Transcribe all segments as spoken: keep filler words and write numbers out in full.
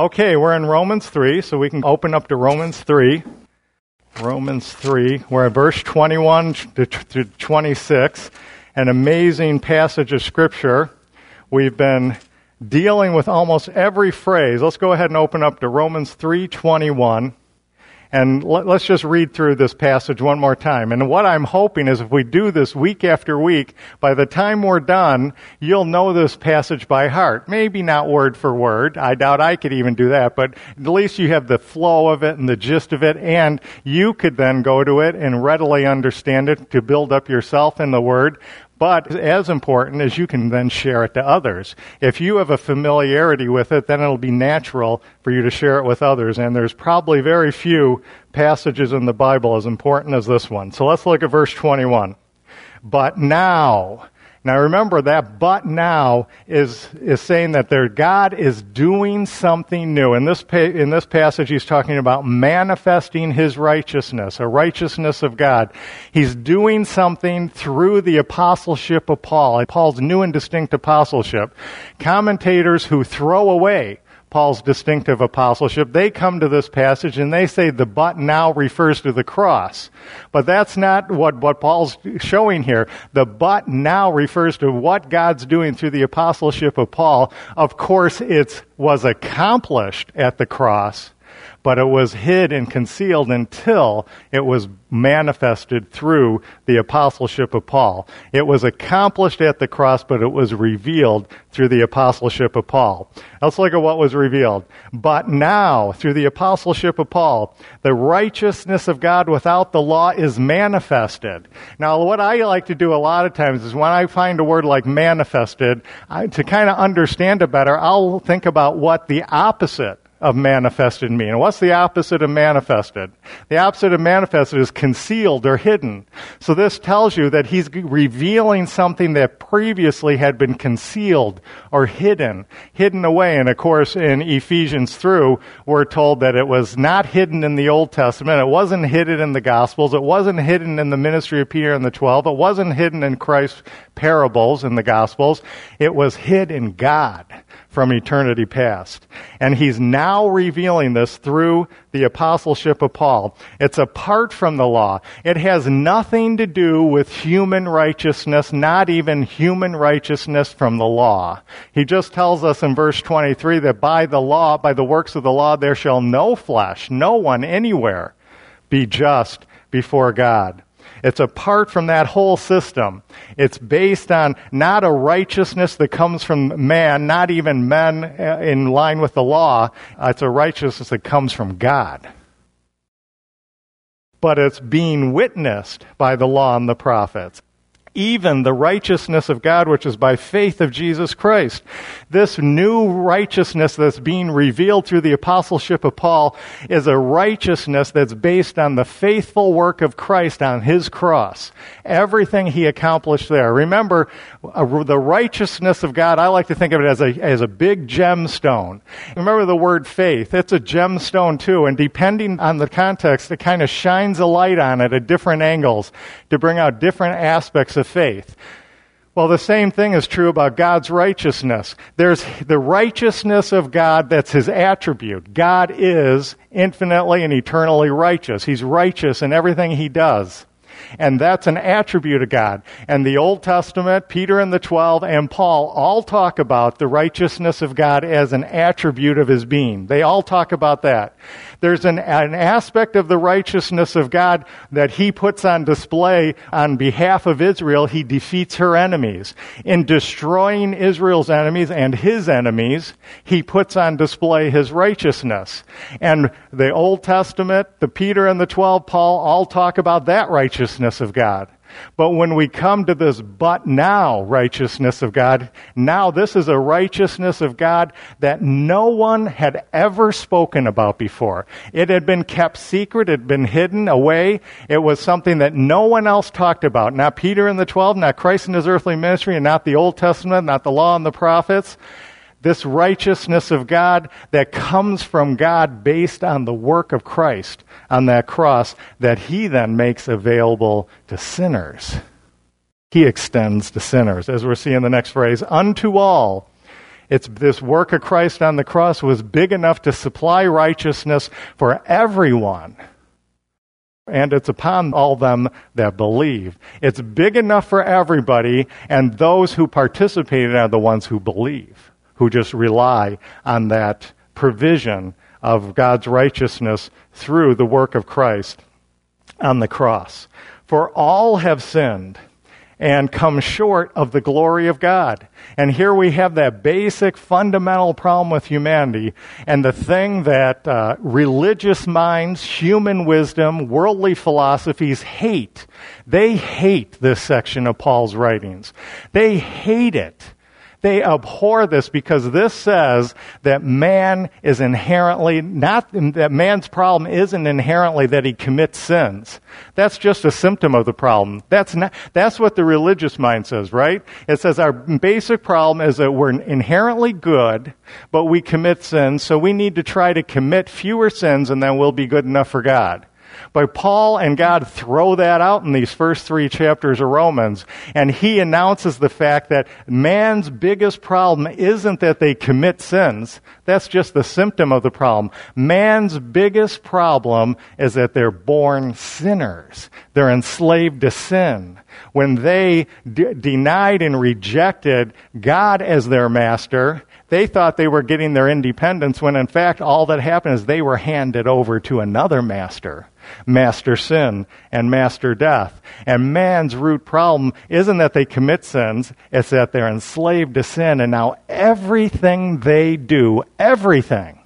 Okay, we're in Romans three, so we can open up to Romans three. Romans three, we're at verse twenty-one to twenty-six, an amazing passage of Scripture. We've been dealing with almost every phrase. Let's go ahead and open up to Romans three twenty-one. And let's just read through this passage one more time. And what I'm hoping is if we do this week after week, by the time we're done, you'll know this passage by heart. Maybe not word for word. I doubt I could even do that, but at least you have the flow of it and the gist of it, and you could then go to it and readily understand it to build up yourself in the Word. But as important as you can then share it to others. If you have a familiarity with it, then it'll be natural for you to share it with others. And there's probably very few passages in the Bible as important as this one. So let's look at verse twenty-one. But now... Now remember that but now is is saying that their God is doing something new. In this pa- in this passage he's talking about manifesting his righteousness, a righteousness of God. He's doing something through the apostleship of Paul, Paul's new and distinct apostleship. Commentators who throw away Paul's distinctive apostleship, they come to this passage and they say the but now refers to the cross. But that's not what, what Paul's showing here. The but now refers to what God's doing through the apostleship of Paul. Of course, it was accomplished at the cross, but it was hid and concealed until it was manifested through the apostleship of Paul. It was accomplished at the cross, but it was revealed through the apostleship of Paul. Let's look at what was revealed. But now, through the apostleship of Paul, the righteousness of God without the law is manifested. Now, what I like to do a lot of times is when I find a word like manifested, I, to kind of understand it better, I'll think about what the opposite of manifested mean. And what's the opposite of manifested? The opposite of manifested is concealed or hidden. So this tells you that he's revealing something that previously had been concealed or hidden, hidden away. And of course, in Ephesians through, we're told that it was not hidden in the Old Testament. It wasn't hidden in the Gospels. It wasn't hidden in the ministry of Peter and the twelve. It wasn't hidden in Christ's parables in the Gospels. It was hid in God from eternity past. And he's now revealing this through the apostleship of Paul. It's apart from the law. It has nothing to do with human righteousness, not even human righteousness from the law. He just tells us in verse twenty-three that by the law, by the works of the law, there shall no flesh, no one anywhere be just before God. It's apart from that whole system. It's based on not a righteousness that comes from man, not even men in line with the law. It's a righteousness that comes from God. But it's being witnessed by the law and the prophets. Even the righteousness of God, which is by faith of Jesus Christ. This new righteousness that's being revealed through the apostleship of Paul is a righteousness that's based on the faithful work of Christ on his cross. Everything he accomplished there. Remember, uh, the righteousness of God, I like to think of it as a, as a big gemstone. Remember the word faith. It's a gemstone too, and depending on the context, it kind of shines a light on it at different angles to bring out different aspects of faith. Well, the same thing is true about God's righteousness. There's the righteousness of God that's his attribute. God is infinitely and eternally righteous. He's righteous in everything he does. And that's an attribute of God. And the Old Testament, Peter and the twelve, and Paul all talk about the righteousness of God as an attribute of his being. They all talk about that. There's an, an aspect of the righteousness of God that he puts on display on behalf of Israel. He defeats her enemies. In destroying Israel's enemies and his enemies, he puts on display his righteousness. And the Old Testament, the Peter and the twelve, Paul, all talk about that righteousness of God. But when we come to this but now righteousness of God, now this is a righteousness of God that no one had ever spoken about before. It had been kept secret. It had been hidden away. It was something that no one else talked about. Not Peter and the twelve, not Christ in his earthly ministry, and not the Old Testament, not the law and the prophets. This righteousness of God that comes from God based on the work of Christ on that cross that he then makes available to sinners. He extends to sinners, as we're seeing in the next phrase, unto all It's this work of Christ on the cross was big enough to supply righteousness for everyone. And it's upon all them that believe. It's big enough for everybody, and those who participated are the ones who believe, who just rely on that provision of God's righteousness through the work of Christ on the cross. For all have sinned and come short of the glory of God. And here we have that basic fundamental problem with humanity, and the thing that uh, religious minds, human wisdom, worldly philosophies hate. They hate this section of Paul's writings. They hate it. They abhor this because this says that man is inherently, not that man's problem isn't inherently that he commits sins. That's just a symptom of the problem. That's not, that's what the religious mind says, right? It says our basic problem is that we're inherently good, but we commit sins, so we need to try to commit fewer sins and then we'll be good enough for God. But Paul and God throw that out in these first three chapters of Romans, and he announces the fact that man's biggest problem isn't that they commit sins. That's just the symptom of the problem. Man's biggest problem is that they're born sinners. They're enslaved to sin. When they d- denied and rejected God as their master, they thought they were getting their independence, when in fact all that happened is they were handed over to another master. Master sin and master death. And man's root problem isn't that they commit sins, it's that they're enslaved to sin, and now everything they do, everything,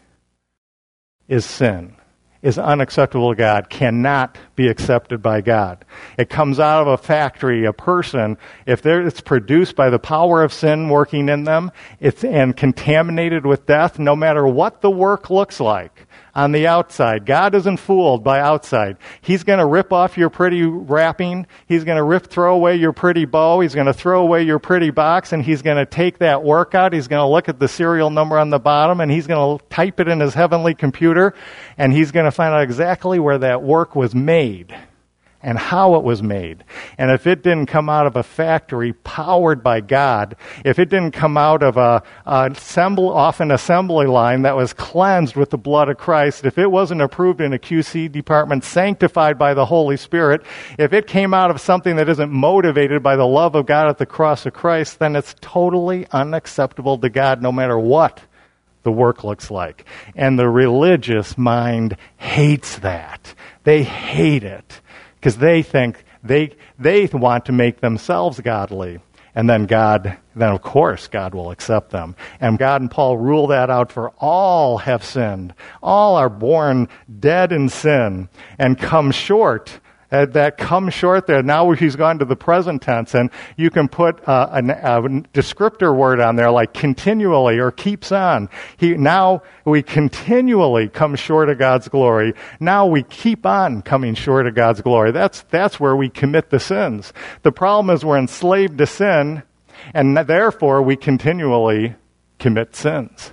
is sin, is unacceptable to God, cannot be accepted by God. It comes out of a factory, a person, if it's produced by the power of sin working in them, it's and contaminated with death, no matter what the work looks like. On the outside. God isn't fooled by outside. He's going to rip off your pretty wrapping. He's going to rip, throw away your pretty bow. He's going to throw away your pretty box, and he's going to take that work out. He's going to look at the serial number on the bottom, and he's going to type it in his heavenly computer, and he's going to find out exactly where that work was made and how it was made. And if it didn't come out of a factory powered by God, if it didn't come out of a, a assemble, off an assembly line that was cleansed with the blood of Christ, if it wasn't approved in a Q C department, sanctified by the Holy Spirit, if it came out of something that isn't motivated by the love of God at the cross of Christ, then it's totally unacceptable to God no matter what the work looks like. And the religious mind hates that. They hate it. Because they think they they want to make themselves godly. And then God, then of course God will accept them. And God and Paul rule that out, for all have sinned. All are born dead in sin and come short. Uh, that come short there. Now he's gone to the present tense, and you can put uh, a, a descriptor word on there like continually or keeps on. He, now we continually come short of God's glory. Now we keep on coming short of God's glory. That's, that's where we commit the sins. The problem is we're enslaved to sin, and therefore we continually commit sins.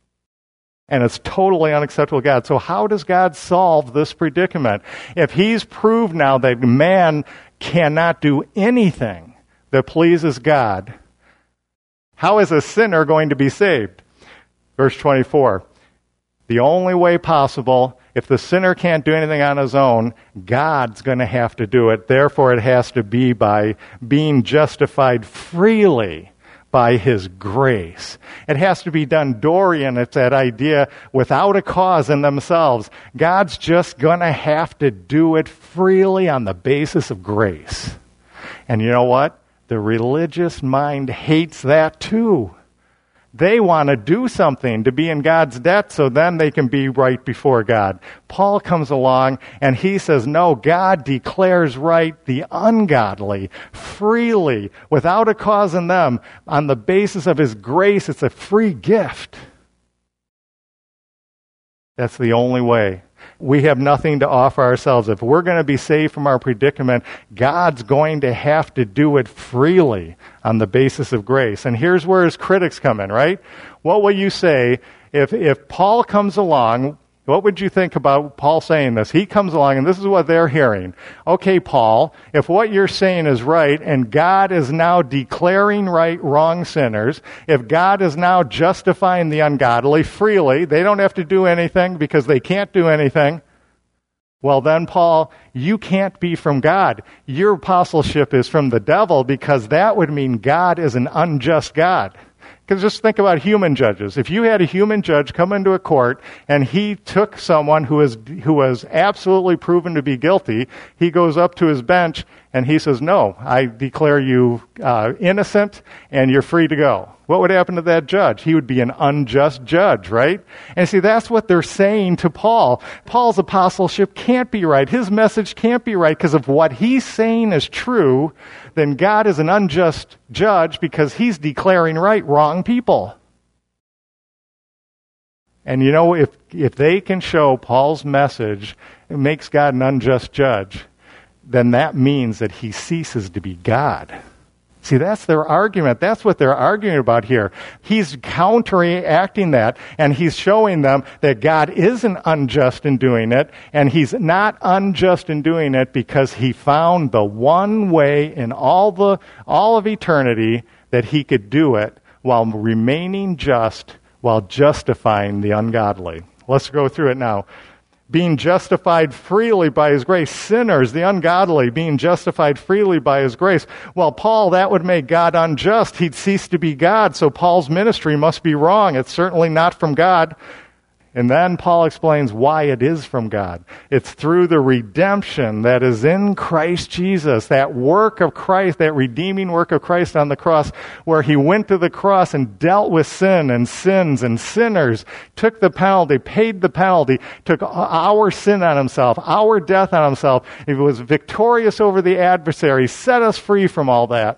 And it's totally unacceptable to God. So how does God solve this predicament? If he's proved now that man cannot do anything that pleases God, how is a sinner going to be saved? Verse twenty-four, the only way possible, if the sinner can't do anything on his own, God's going to have to do it. Therefore, it has to be by being justified freely by his grace. It has to be done Dorian. It's that idea without a cause in themselves. God's just going to have to do it freely on the basis of grace. And you know what? The religious mind hates that too. They want to do something to be in God's debt so then they can be right before God. Paul comes along and he says, no, God declares right the ungodly freely, without a cause in them, on the basis of his grace. It's a free gift. That's the only way. We have nothing to offer ourselves. If we're going to be saved from our predicament, God's going to have to do it freely on the basis of grace. And here's where his critics come in, right? What will you say if, if Paul comes along What would you think about Paul saying this? He comes along, and this is what they're hearing. Okay, Paul, if what you're saying is right, and God is now declaring right wrong sinners, if God is now justifying the ungodly freely, they don't have to do anything because they can't do anything, well then, Paul, you can't be from God. Your apostleship is from the devil, because that would mean God is an unjust God. Because just think about human judges. If you had a human judge come into a court and he took someone who was who was absolutely proven to be guilty, he goes up to his bench and he says, no, I declare you uh, innocent and you're free to go. What would happen to that judge? He would be an unjust judge, right? And see, that's what they're saying to Paul. Paul's apostleship can't be right. His message can't be right because if what he's saying is true, then God is an unjust judge because he's declaring right wrong people. And you know, if if they can show Paul's message makes God an unjust judge, then that means that he ceases to be God. See, that's their argument. That's what they're arguing about here. He's counteracting that, and he's showing them that God isn't unjust in doing it, and he's not unjust in doing it because he found the one way in all the all of eternity that he could do it while remaining just, while justifying the ungodly. Let's go through it now. Being justified freely by his grace. Sinners, the ungodly, being justified freely by his grace. Well, Paul, that would make God unjust. He'd cease to be God, so Paul's ministry must be wrong. It's certainly not from God. And then Paul explains why it is from God. It's through the redemption that is in Christ Jesus, that work of Christ, that redeeming work of Christ on the cross, where he went to the cross and dealt with sin and sins and sinners, took the penalty, paid the penalty, took our sin on himself, our death on himself. He was victorious over the adversary, set us free from all that.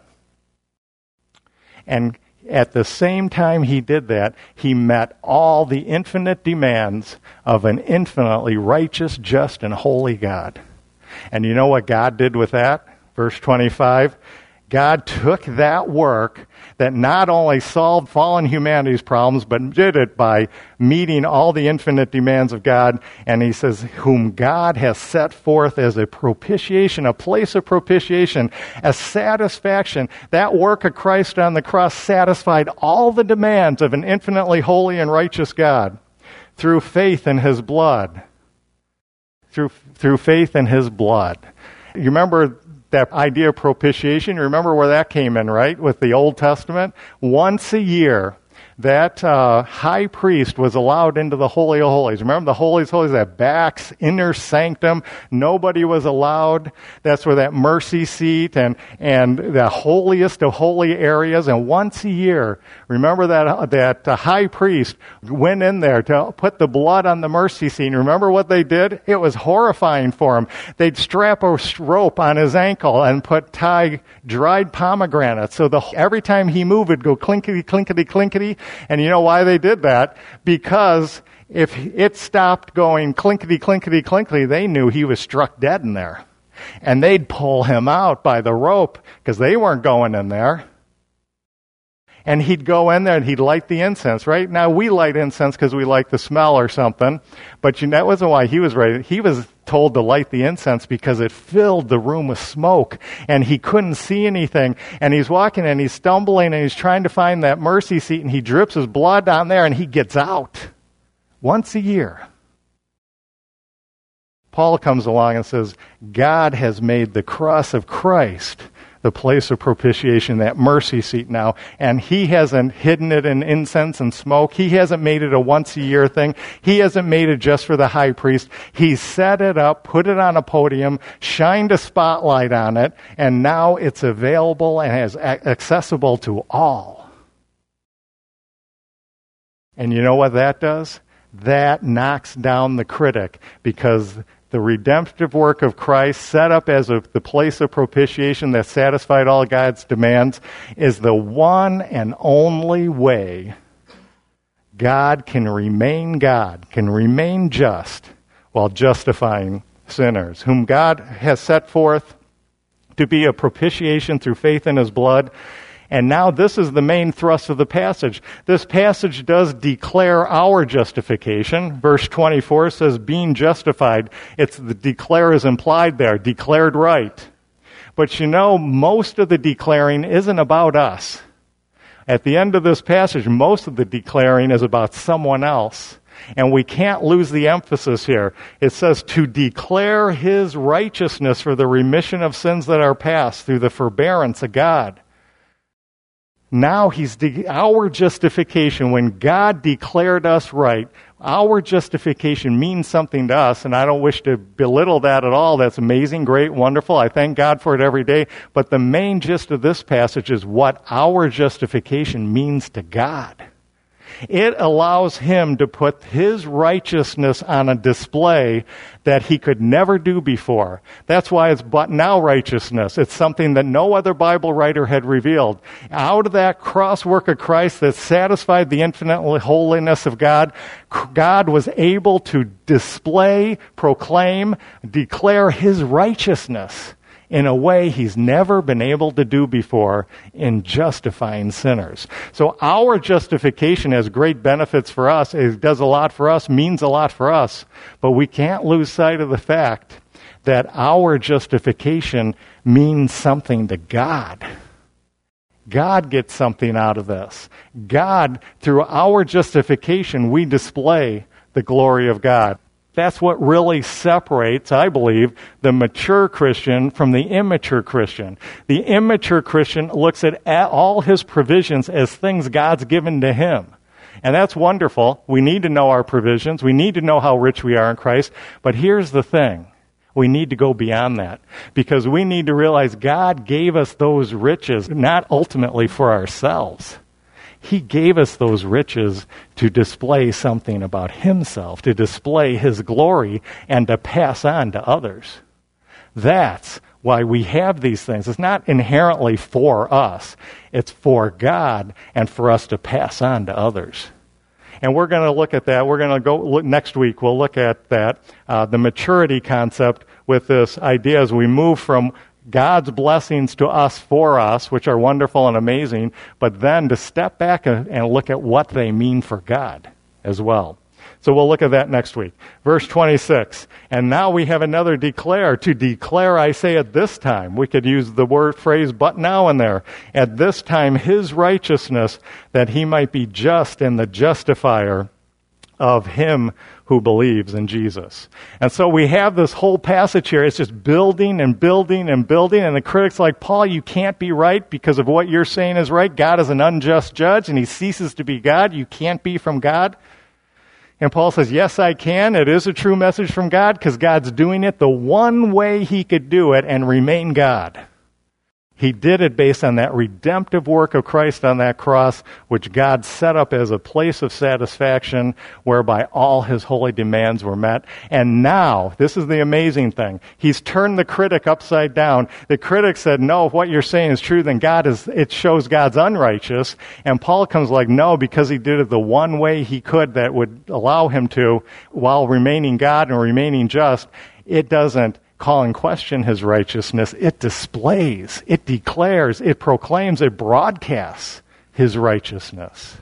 And at the same time he did that, he met all the infinite demands of an infinitely righteous, just, and holy God. And you know what God did with that? Verse twenty-five. God took that work that not only solved fallen humanity's problems, but did it by meeting all the infinite demands of God. And he says, whom God has set forth as a propitiation, a place of propitiation, a satisfaction. That work of Christ on the cross satisfied all the demands of an infinitely holy and righteous God through faith in his blood. Through, through faith in his blood. You remember that idea of propitiation? Remember where that came in, right? With the Old Testament? Once a year, that uh, high priest was allowed into the Holy of Holies. Remember the Holies, Holies, that back inner sanctum? Nobody was allowed. That's where that mercy seat and, and the holiest of holy areas. And once a year, remember that, that uh, high priest went in there to put the blood on the mercy seat. And remember what they did? It was horrifying for him. They'd strap a rope on his ankle and put tie dried pomegranates. So the, every time he moved, it'd go clinkety, clinkety, clinkety. And you know why they did that? Because if it stopped going clinkety, clinkety, clinkety, they knew he was struck dead in there. And they'd pull him out by the rope because they weren't going in there. And he'd go in there and he'd light the incense, right? Now, we light incense because we like the smell or something. But you know, that wasn't why he was ready. He was told to light the incense because it filled the room with smoke. And he couldn't see anything. And he's walking and he's stumbling and he's trying to find that mercy seat. And he drips his blood down there and he gets out. Once a year. Paul comes along and says, God has made the cross of Christ the place of propitiation, that mercy seat now. And he hasn't hidden it in incense and smoke. He hasn't made it a once-a-year thing. He hasn't made it just for the high priest. He set it up, put it on a podium, shined a spotlight on it, and now it's available and is accessible to all. And you know what that does? That knocks down the critic, because the redemptive work of Christ, set up as a, the place of propitiation that satisfied all God's demands, is the one and only way God can remain God, can remain just, while justifying sinners, whom God has set forth to be a propitiation through faith in his blood. And now this is the main thrust of the passage. This passage does declare our justification. Verse twenty-four says, being justified. It's the declare is implied there, declared right. But you know, most of the declaring isn't about us. At the end of this passage, most of the declaring is about someone else. And we can't lose the emphasis here. It says to declare his righteousness for the remission of sins that are past through the forbearance of God. Now he's de- our justification, when God declared us right, our justification means something to us, and I don't wish to belittle that at all. That's amazing, great, wonderful. I thank God for it every day. But the main gist of this passage is what our justification means to God. It allows him to put his righteousness on a display that he could never do before. That's why it's but now righteousness. It's something that no other Bible writer had revealed. Out of that cross work of Christ that satisfied the infinite holiness of God, God was able to display, proclaim, declare his righteousness in a way he's never been able to do before in justifying sinners. So our justification has great benefits for us. It does a lot for us, means a lot for us. But we can't lose sight of the fact that our justification means something to God. God gets something out of this. God, through our justification, we display the glory of God. That's what really separates, I believe, the mature Christian from the immature Christian. The immature Christian looks at all his provisions as things God's given to him. And that's wonderful. We need to know our provisions. We need to know how rich we are in Christ. But here's the thing. We need to go beyond that, because we need to realize God gave us those riches not ultimately for ourselves. He gave us those riches to display something about himself, to display his glory, and to pass on to others. That's why we have these things. It's not inherently for us. It's for God and for us to pass on to others. And we're going to look at that. We're going to go look, next week, we'll look at that, uh, the maturity concept with this idea as we move from God's blessings to us for us, which are wonderful and amazing, but then to step back and, and look at what they mean for God as well. So we'll look at that next week. Verse twenty-six, and now we have another declare. To declare, I say at this time. We could use the word phrase, but now in there. At this time, his righteousness, that he might be just and the justifier of him who believes in Jesus. And so we have this whole passage here. It's just building and building and building. And the critics like, Paul, you can't be right because of what you're saying is right. God is an unjust judge and he ceases to be God. You can't be from God. And Paul says, yes, I can. It is a true message from God because God's doing it the one way he could do it and remain God. He did it based on that redemptive work of Christ on that cross, which God set up as a place of satisfaction whereby all his holy demands were met. And now, this is the amazing thing, he's turned the critic upside down. The critic said, no, if what you're saying is true, then God is, it shows God's unrighteous. And Paul comes like, no, because he did it the one way he could that would allow him to, while remaining God and remaining just, it doesn't call in question his righteousness. It displays, it declares, it proclaims, it broadcasts his righteousness.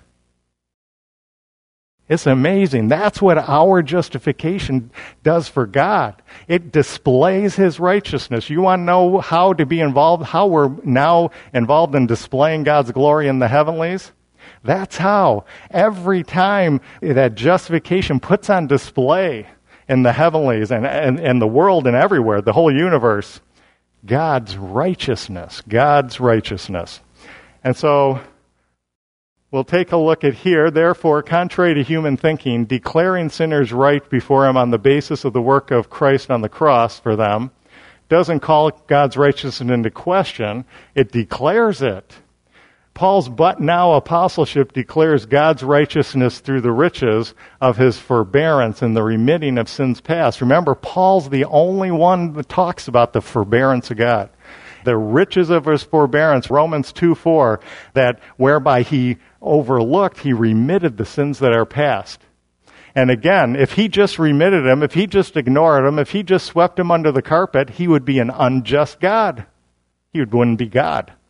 It's amazing. That's what our justification does for God. It displays his righteousness. You want to know how to be involved, how we're now involved in displaying God's glory in the heavenlies? That's how. Every time that justification puts on display in the heavenlies and, and, and the world and everywhere, the whole universe, God's righteousness, God's righteousness. And so we'll take a look at here. Therefore, contrary to human thinking, declaring sinners right before him on the basis of the work of Christ on the cross for them doesn't call God's righteousness into question. It declares it. Paul's but now apostleship declares God's righteousness through the riches of his forbearance and the remitting of sins past. Remember, Paul's the only one that talks about the forbearance of God. The riches of his forbearance, Romans two four, that whereby he overlooked, he remitted the sins that are past. And again, if he just remitted them, if he just ignored them, if he just swept them under the carpet, he would be an unjust God. He wouldn't be God.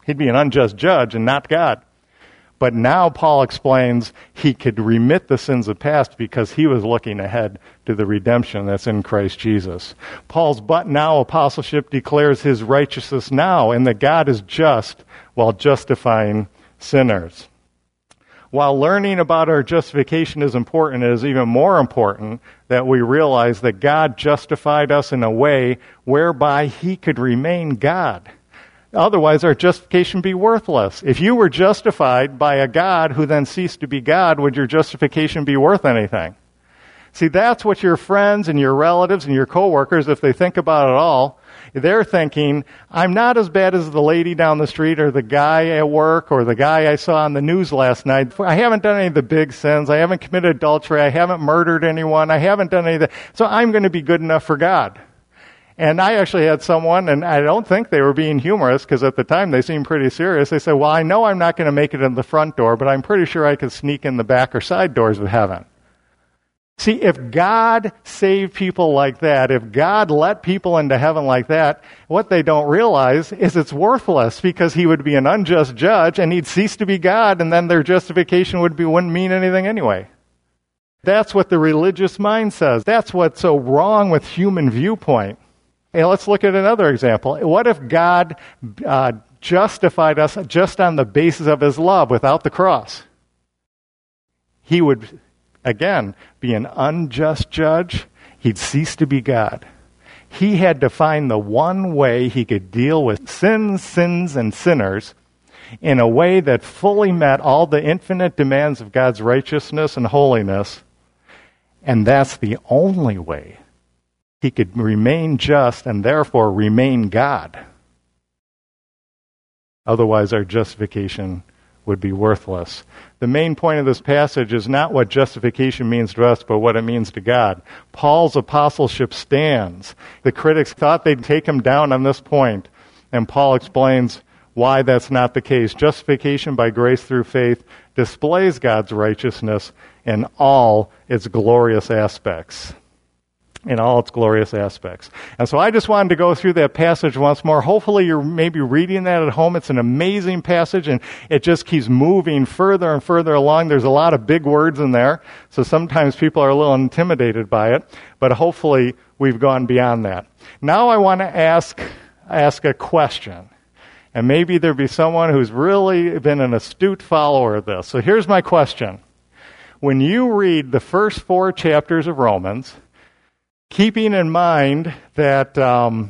He'd be an unjust judge and not God. But now Paul explains he could remit the sins of the past because he was looking ahead to the redemption that's in Christ Jesus. Paul's but now apostleship declares his righteousness now, and that God is just while justifying sinners. While learning about our justification is important, it is even more important that we realize that God justified us in a way whereby he could remain God. Otherwise, our justification would be worthless. If you were justified by a God who then ceased to be God, would your justification be worth anything? See, that's what your friends and your relatives and your coworkers, if they think about it all, they're thinking, I'm not as bad as the lady down the street or the guy at work or the guy I saw on the news last night. I haven't done any of the big sins. I haven't committed adultery. I haven't murdered anyone. I haven't done any of that. So I'm going to be good enough for God. And I actually had someone, and I don't think they were being humorous because at the time they seemed pretty serious. They said, well, I know I'm not going to make it in the front door, but I'm pretty sure I could sneak in the back or side doors of heaven. See, if God saved people like that, if God let people into heaven like that, what they don't realize is it's worthless because he would be an unjust judge and he'd cease to be God, and then their justification would be wouldn't mean anything anyway. That's what the religious mind says. That's what's so wrong with human viewpoint. Hey, let's look at another example. What if God uh, justified us just on the basis of his love without the cross? He would, again, be an unjust judge. He'd cease to be God. He had to find the one way he could deal with sins, sins, and sinners in a way that fully met all the infinite demands of God's righteousness and holiness. And that's the only way he could remain just and therefore remain God. Otherwise, our justification would be worthless. The main point of this passage is not what justification means to us, but what it means to God. Paul's apostleship stands. The critics thought they'd take him down on this point, and Paul explains why that's not the case. Justification by grace through faith displays God's righteousness in all its glorious aspects. In all its glorious aspects. And so I just wanted to go through that passage once more. Hopefully you're maybe reading that at home. It's an amazing passage, and it just keeps moving further and further along. There's a lot of big words in there, so sometimes people are a little intimidated by it, but hopefully we've gone beyond that. Now I want to ask, ask a question. And maybe there'd be someone who's really been an astute follower of this. So here's my question. When you read the first four chapters of Romans, keeping in mind that um,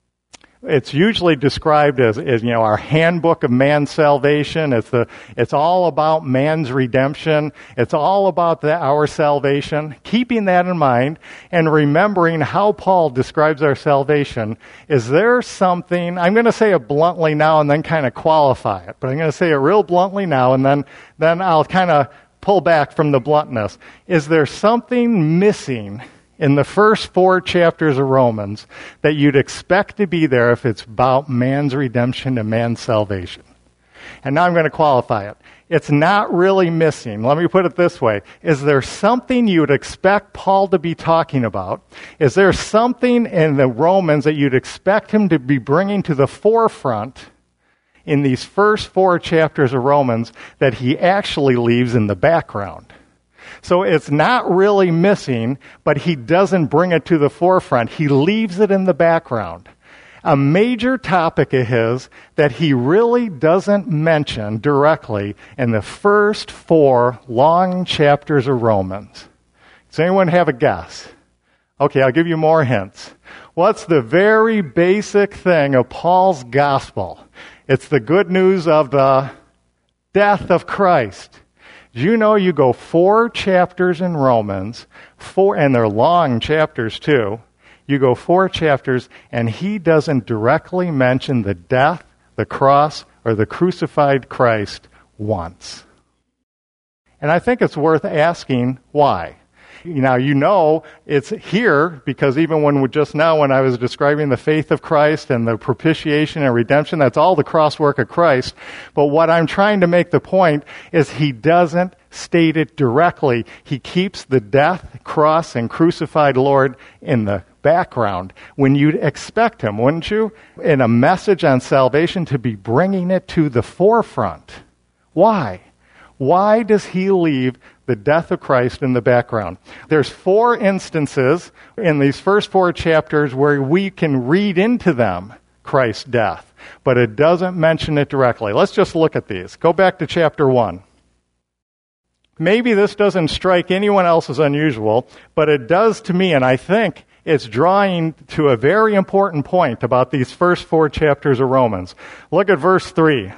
it's usually described as, as, you know, our handbook of man's salvation. It's the, it's all about man's redemption. It's all about the, our salvation. Keeping that in mind and remembering how Paul describes our salvation, is there something, I'm going to say it bluntly now and then kind of qualify it, but I'm going to say it real bluntly now and then, then I'll kind of pull back from the bluntness. Is there something missing in the first four chapters of Romans that you'd expect to be there if it's about man's redemption and man's salvation? And now I'm going to qualify it. It's not really missing. Let me put it this way. Is there something you'd expect Paul to be talking about? Is there something in the Romans that you'd expect him to be bringing to the forefront in these first four chapters of Romans that he actually leaves in the background? So it's not really missing, but he doesn't bring it to the forefront. He leaves it in the background. A major topic of his that he really doesn't mention directly in the first four long chapters of Romans. Does anyone have a guess? Okay, I'll give you more hints. What's the very basic thing of Paul's gospel? It's the good news of the death of Christ. Do you know you go four chapters in Romans, four, and they're long chapters too. You go four chapters, and he doesn't directly mention the death, the cross, or the crucified Christ once. And I think it's worth asking why. Now, you know it's here because even when we, just now when I was describing the faith of Christ and the propitiation and redemption, that's all the crosswork of Christ. But what I'm trying to make the point is he doesn't state it directly. He keeps the death, cross, and crucified Lord in the background when you'd expect him, wouldn't you? In a message on salvation, to be bringing it to the forefront. Why? Why does he leave the death of Christ in the background? There's four instances in these first four chapters where we can read into them Christ's death, but it doesn't mention it directly. Let's just look at these. Go back to chapter one. Maybe this doesn't strike anyone else as unusual, but it does to me, and I think it's drawing to a very important point about these first four chapters of Romans. Look at verse three.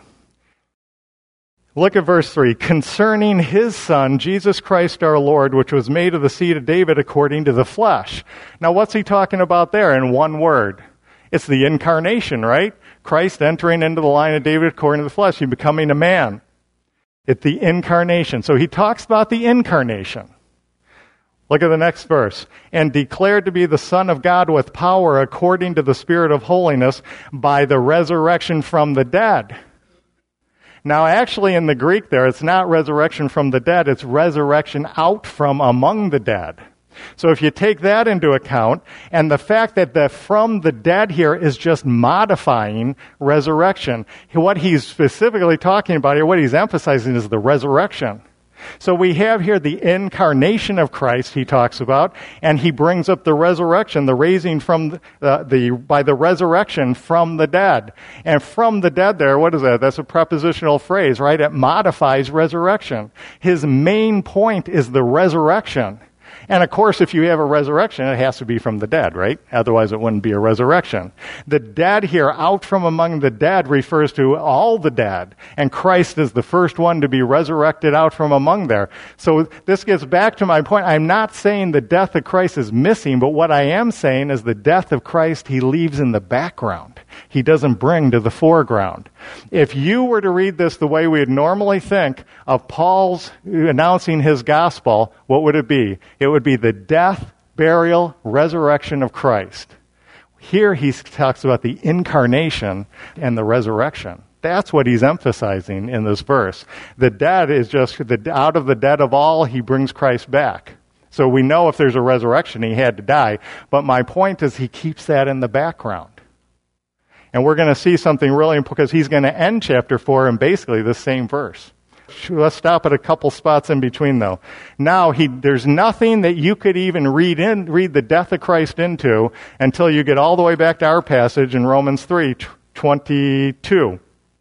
Look at verse three. Concerning his Son, Jesus Christ our Lord, which was made of the seed of David according to the flesh. Now, what's he talking about there in one word? It's the incarnation, right? Christ entering into the line of David according to the flesh, he becoming a man. It's the incarnation. So he talks about the incarnation. Look at the next verse. And declared to be the Son of God with power according to the Spirit of holiness by the resurrection from the dead. Now, actually, in the Greek there, it's not resurrection from the dead, it's resurrection out from among the dead. So if you take that into account, and the fact that the from the dead here is just modifying resurrection, what he's specifically talking about here, what he's emphasizing is the resurrection. So we have here the incarnation of Christ he talks about, and he brings up the resurrection, the raising from the, uh, the by the resurrection from the dead. And from the dead there, what is that? That's a prepositional phrase, right? It modifies resurrection. His main point is the resurrection. And of course, if you have a resurrection, it has to be from the dead, right? Otherwise, it wouldn't be a resurrection. The dead here, out from among the dead, refers to all the dead. And Christ is the first one to be resurrected out from among there. So this gets back to my point. I'm not saying the death of Christ is missing, but what I am saying is the death of Christ he leaves in the background. He doesn't bring to the foreground. If you were to read this the way we would normally think of Paul's announcing his gospel, what would it be? It would be the death, burial, resurrection of Christ. Here he talks about the incarnation and the resurrection. That's what he's emphasizing in this verse. The dead is just, the, out of the dead of all, he brings Christ back. So we know if there's a resurrection, he had to die. But my point is he keeps that in the background. And we're going to see something really important because he's going to end chapter four in basically the same verse. Let's stop at a couple spots in between, though. Now, he, there's nothing that you could even read in, read the death of Christ into until you get all the way back to our passage in Romans three twenty-two.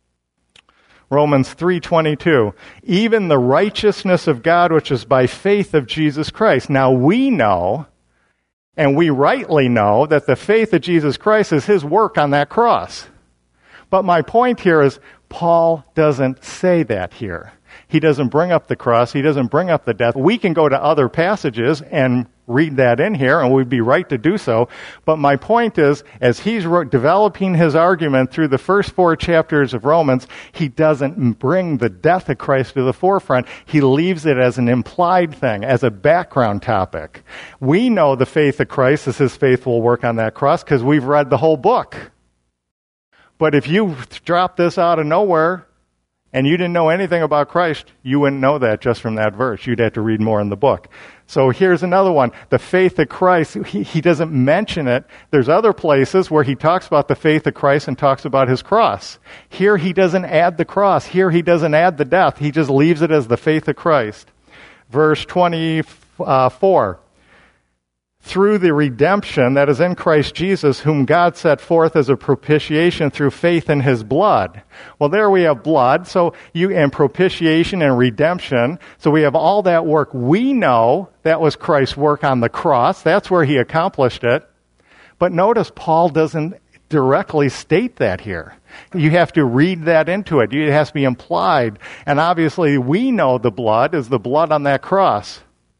Romans three twenty-two. Even the righteousness of God, which is by faith of Jesus Christ. Now, we know, and we rightly know, that the faith of Jesus Christ is his work on that cross. But my point here is, Paul doesn't say that here. He doesn't bring up the cross. He doesn't bring up the death. We can go to other passages and read that in here, and we'd be right to do so. But my point is, as he's developing his argument through the first four chapters of Romans, he doesn't bring the death of Christ to the forefront. He leaves it as an implied thing, as a background topic. We know the faith of Christ is his faithful work on that cross because we've read the whole book. But if you drop this out of nowhere and you didn't know anything about Christ, you wouldn't know that just from that verse. You'd have to read more in the book. So here's another one. The faith of Christ, he, he doesn't mention it. There's other places where he talks about the faith of Christ and talks about his cross. Here he doesn't add the cross. Here he doesn't add the death. He just leaves it as the faith of Christ. Verse twenty-four. Through the redemption that is in Christ Jesus, whom God set forth as a propitiation through faith in his blood. Well, there we have blood, so you and propitiation and redemption. So we have all that work. We know that was Christ's work on the cross. That's where he accomplished it. But notice Paul doesn't directly state that here. You have to read that into it. It has to be implied. And obviously we know the blood is the blood on that cross.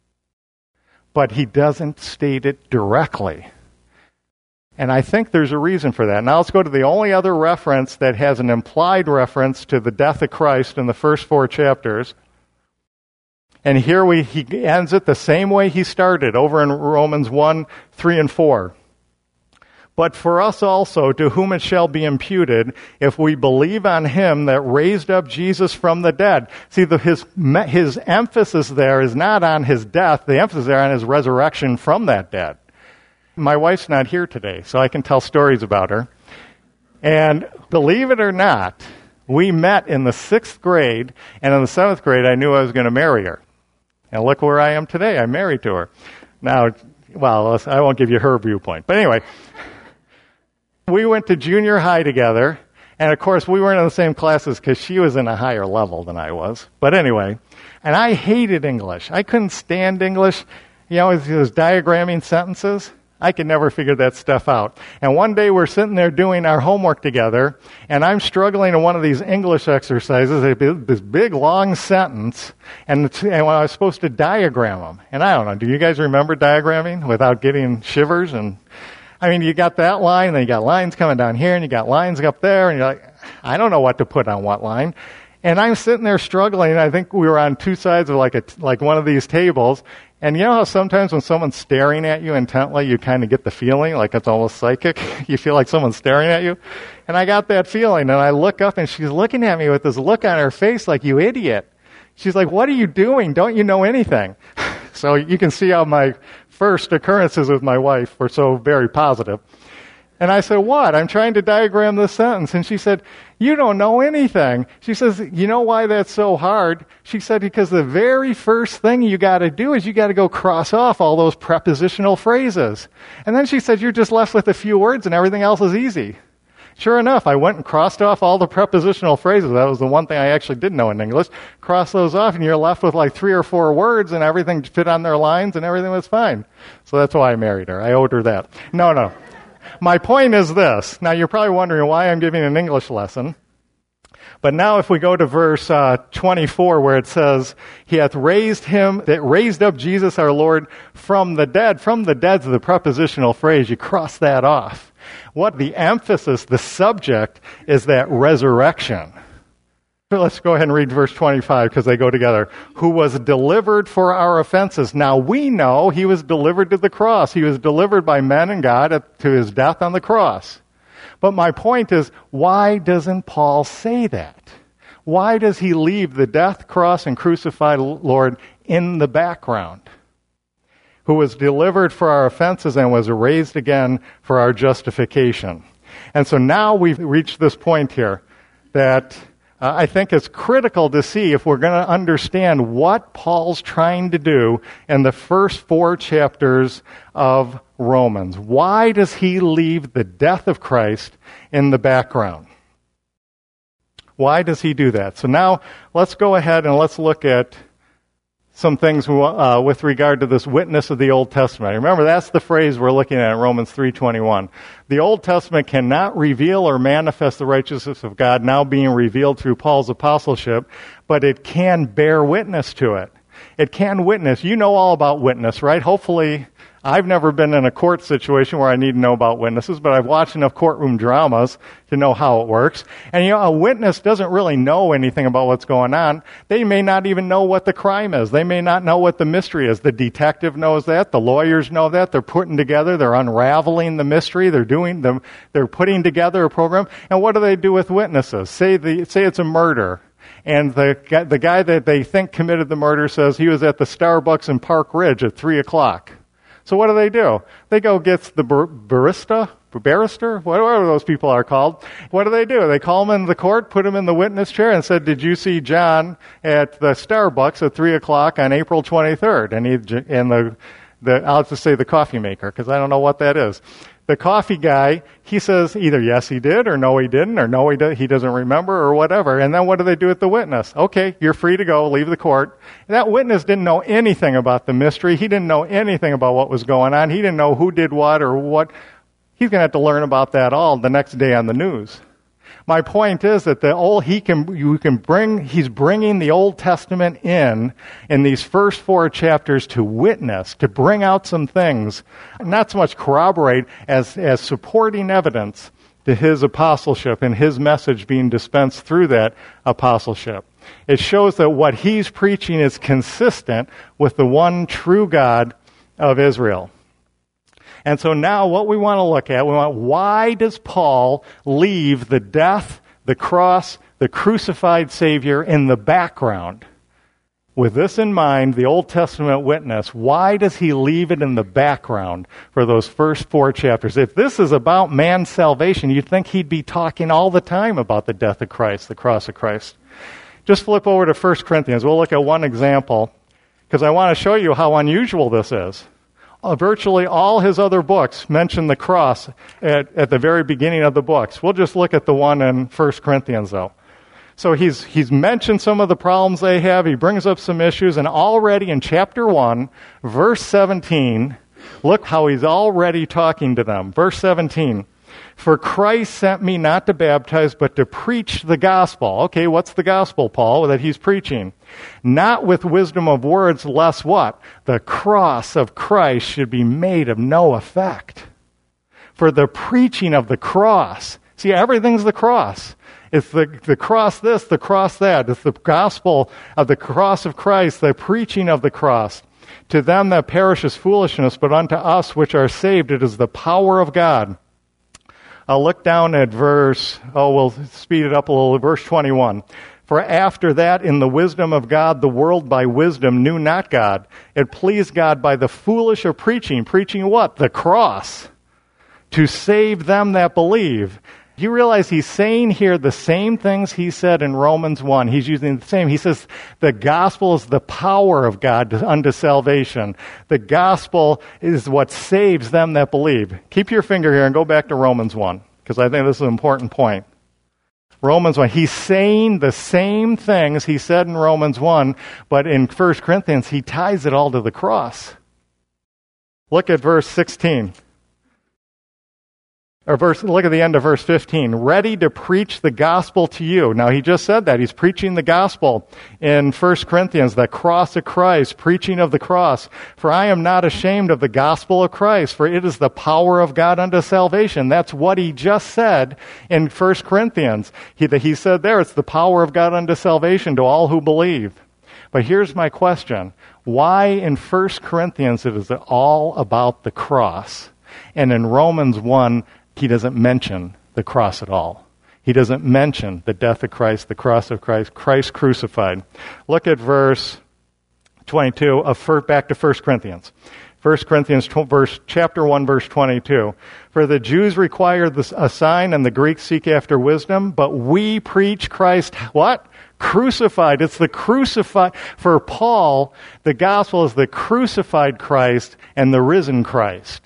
But he doesn't state it directly. And I think there's a reason for that. Now let's go to the only other reference that has an implied reference to the death of Christ in the first four chapters. And here we he ends it the same way he started, over in Romans one, three, and four. But for us also, to whom it shall be imputed, if we believe on him that raised up Jesus from the dead. See, the, his, his emphasis there is not on his death. The emphasis there on his resurrection from that dead. My wife's not here today, so I can tell stories about her. And believe it or not, we met in the sixth grade, and in the seventh grade, I knew I was going to marry her. And look where I am today. I'm married to her. Now, well, I won't give you her viewpoint. But anyway, we went to junior high together, and of course, we weren't in the same classes because she was in a higher level than I was. But anyway, and I hated English. I couldn't stand English. You know, those diagramming sentences. I could never figure that stuff out. And one day we're sitting there doing our homework together, and I'm struggling in one of these English exercises, this big long sentence, and, and I was supposed to diagram them. And I don't know, do you guys remember diagramming without getting shivers? And I mean, you got that line, and then you got lines coming down here, and you got lines up there, and you're like, I don't know what to put on what line. And I'm sitting there struggling. I think we were on two sides of like a, like one of these tables. And you know how sometimes when someone's staring at you intently, you kind of get the feeling like it's almost psychic? You feel like someone's staring at you? And I got that feeling, and I look up, and she's looking at me with this look on her face like, you idiot. She's like, what are you doing? Don't you know anything? So you can see how my first occurrences with my wife were so very positive. And I said, what? I'm trying to diagram this sentence. And she said, you don't know anything. She says, you know why that's so hard? She said, because the very first thing you got to do is you got to go cross off all those prepositional phrases. And then she said, you're just left with a few words and everything else is easy. Sure enough, I went and crossed off all the prepositional phrases. That was the one thing I actually did know in English. Cross those off, and you're left with like three or four words, and everything fit on their lines, and everything was fine. So that's why I married her. I owed her that. No, no. My point is this. Now, you're probably wondering why I'm giving an English lesson. But now if we go to verse uh, twenty-four, where it says, He hath raised him, that raised up Jesus our Lord from the dead. From the dead's the prepositional phrase. You cross that off. What the emphasis, the subject, is that resurrection. So let's go ahead and read verse twenty-five because they go together. Who was delivered for our offenses. Now we know he was delivered to the cross. He was delivered by men and God to his death on the cross. But my point is, why doesn't Paul say that? Why does he leave the death, cross, and crucified Lord in the background? Who was delivered for our offenses and was raised again for our justification. And so now we've reached this point here that Uh, I think it's critical to see if we're going to understand what Paul's trying to do in the first four chapters of Romans. Why does he leave the death of Christ in the background? Why does he do that? So now let's go ahead and let's look at some things uh, with regard to this witness of the Old Testament. Remember, that's the phrase we're looking at in Romans three twenty-one. The Old Testament cannot reveal or manifest the righteousness of God now being revealed through Paul's apostleship, but it can bear witness to it. It can witness. You know all about witness, right? Hopefully, I've never been in a court situation where I need to know about witnesses, but I've watched enough courtroom dramas to know how it works. And you know, a witness doesn't really know anything about what's going on. They may not even know what the crime is. They may not know what the mystery is. The detective knows that. The lawyers know that. They're putting together, they're unraveling the mystery. They're doing the, they're putting together a program. And what do they do with witnesses? Say the, say it's a murder. And the guy, the guy that they think committed the murder says he was at the Starbucks in Park Ridge at three o'clock. So what do they do? They go get the bar- barista, barrister, whatever those people are called. What do they do? They call him in the court, put him in the witness chair, and said, "Did you see John at the Starbucks at three o'clock on April twenty-third?" And he, and the, the, I'll just say the coffee maker because I don't know what that is. The coffee guy, he says either yes he did or no he didn't or no he do, he doesn't remember or whatever. And then what do they do with the witness? Okay, you're free to go, leave the court. And that witness didn't know anything about the mystery. He didn't know anything about what was going on. He didn't know who did what or what. He's going to have to learn about that all the next day on the news. My point is that the old he can you can bring he's bringing the Old Testament in in these first four chapters to witness, to bring out some things, not so much corroborate as as supporting evidence to his apostleship and his message being dispensed through that apostleship. It shows that what he's preaching is consistent with the one true God of Israel. And so now what we want to look at, we want, why does Paul leave the death, the cross, the crucified Savior in the background With this in mind, the Old Testament witness, why does he leave it in the background for those first four chapters? If this is about man's salvation, you'd think he'd be talking all the time about the death of Christ, the cross of Christ. Just flip over to First Corinthians. We'll look at one example, because I want to show you how unusual this is. Uh, virtually all his other books mention the cross at, at the very beginning of the books. We'll just look at the one in First Corinthians, though. So he's he's mentioned some of the problems they have. He brings up some issues, and already in chapter one, verse seventeen, look how he's already talking to them. Verse seventeen, for Christ sent me not to baptize, but to preach the gospel. Okay, what's the gospel, Paul, that he's preaching? Not with wisdom of words, lest what? The cross of Christ should be made of no effect. For the preaching of the cross. See, everything's the cross. It's the, the cross this, the cross that. It's the gospel of the cross of Christ, the preaching of the cross. To them that perish is foolishness, but unto us which are saved it is the power of God. I'll look down at verse, oh, we'll speed it up a little, verse twenty-one. For after that, in the wisdom of God, the world by wisdom knew not God. It pleased God by the foolish of preaching. Preaching what? The cross. To save them that believe. You realize he's saying here the same things he said in Romans one. He's using the same. He says the gospel is the power of God unto salvation. The gospel is what saves them that believe. Keep your finger here and go back to Romans one, because I think this is an important point. Romans one. He's saying the same things he said in Romans one, but in First Corinthians he ties it all to the cross. Look at verse sixteen. Or verse, look at the end of verse fifteen. Ready to preach the gospel to you. Now, he just said that. He's preaching the gospel in First Corinthians, the cross of Christ, preaching of the cross. For I am not ashamed of the gospel of Christ, for it is the power of God unto salvation. That's what he just said in First Corinthians. He, he said there, it's the power of God unto salvation to all who believe. But here's my question. Why in First Corinthians it is all about the cross? And in Romans one, he doesn't mention the cross at all. He doesn't mention the death of Christ, the cross of Christ, Christ crucified. Look at verse twenty-two, of, back to First Corinthians. First Corinthians verse, chapter one, verse twenty-two. For the Jews require a sign and the Greeks seek after wisdom, but we preach Christ, what? Crucified. It's the crucified. For Paul, the gospel is the crucified Christ and the risen Christ.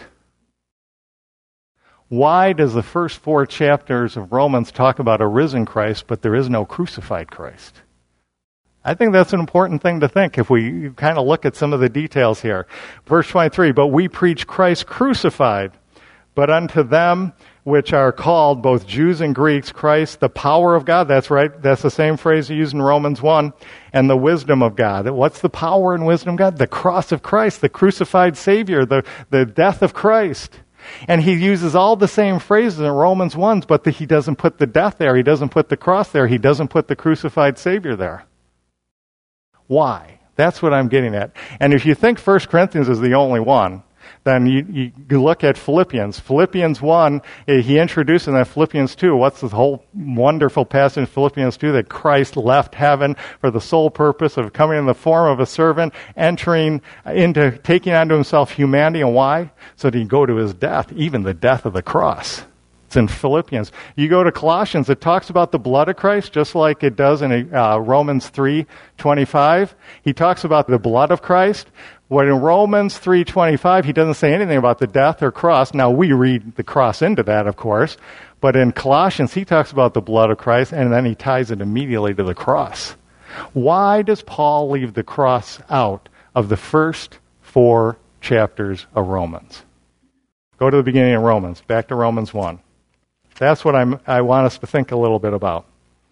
Why does the first four chapters of Romans talk about a risen Christ, but there is no crucified Christ? I think that's an important thing to think if we kind of look at some of the details here. Verse twenty-three, but we preach Christ crucified, but unto them which are called, both Jews and Greeks, Christ, the power of God. That's right. That's the same phrase used in Romans one. And the wisdom of God. What's the power and wisdom of God? The cross of Christ, the crucified Savior, the, the death of Christ. And he uses all the same phrases in Romans one, but the, he doesn't put the death there. He doesn't put the cross there. He doesn't put the crucified Savior there. Why? That's what I'm getting at. And if you think First Corinthians is the only one, then you, you, you look at Philippians. Philippians one, he introduced in that Philippians two, what's the whole wonderful passage in Philippians two, that Christ left heaven for the sole purpose of coming in the form of a servant, entering into, taking onto himself humanity. And why? So that he'd go to his death, even the death of the cross. It's in Philippians. You go to Colossians, it talks about the blood of Christ, just like it does in uh, Romans three twenty-five. He talks about the blood of Christ. When in Romans three twenty-five, he doesn't say anything about the death or cross. Now, we read the cross into that, of course. But in Colossians, he talks about the blood of Christ, and then he ties it immediately to the cross. Why does Paul leave the cross out of the first four chapters of Romans? Go to the beginning of Romans, back to Romans one. That's what I'm, I want us to think a little bit about.